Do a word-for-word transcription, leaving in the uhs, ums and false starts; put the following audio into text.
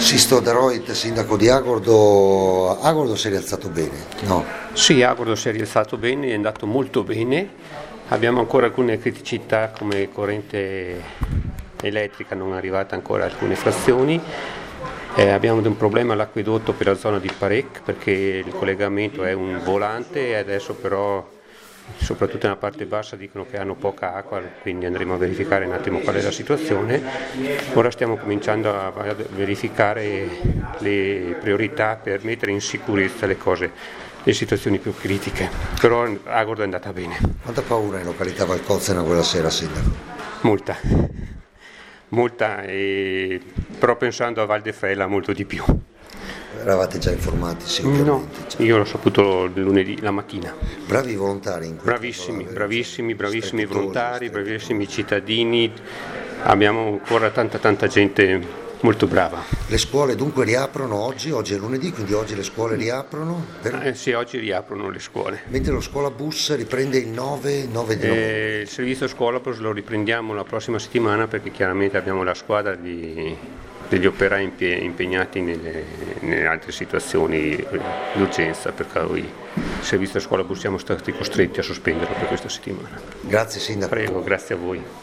Sisto De Roit, sindaco di Agordo, Agordo si è rialzato bene, no? Sì, Agordo si è rialzato bene, è andato molto bene, abbiamo ancora alcune criticità come corrente elettrica, non è arrivata ancora alcune frazioni, eh, abbiamo un problema all'acquedotto per la zona di Parec perché il collegamento è un volante e adesso però soprattutto nella parte bassa dicono che hanno poca acqua, quindi andremo a verificare un attimo qual è la situazione. Ora stiamo cominciando a verificare le priorità per mettere in sicurezza le cose, le situazioni più critiche, però Agordo è andata bene. Quanta paura in località Valcozzena quella sera, sindaco? Molta, molta, e però pensando a Val de Frella molto di più. Eravate già informati sicuramente? No, già. io l'ho saputo lunedì, la mattina. Bravi volontari in Bravissimi, bravissimi, bravissimi volontari, strettutosi. bravissimi cittadini, abbiamo ancora tanta tanta gente molto brava. Le scuole dunque riaprono oggi, oggi è lunedì, quindi oggi le scuole riaprono? Per... Eh sì, oggi riaprono le scuole. Mentre lo scuola bus riprende il nove, nove di novembre. Eh, il servizio scuolabus lo riprendiamo la prossima settimana perché chiaramente abbiamo la squadra di, degli operai impegnati nelle, nelle altre situazioni di urgenza, per cui il servizio scuolabus siamo stati costretti a sospenderlo per questa settimana. Grazie sindaco. Prego, grazie a voi.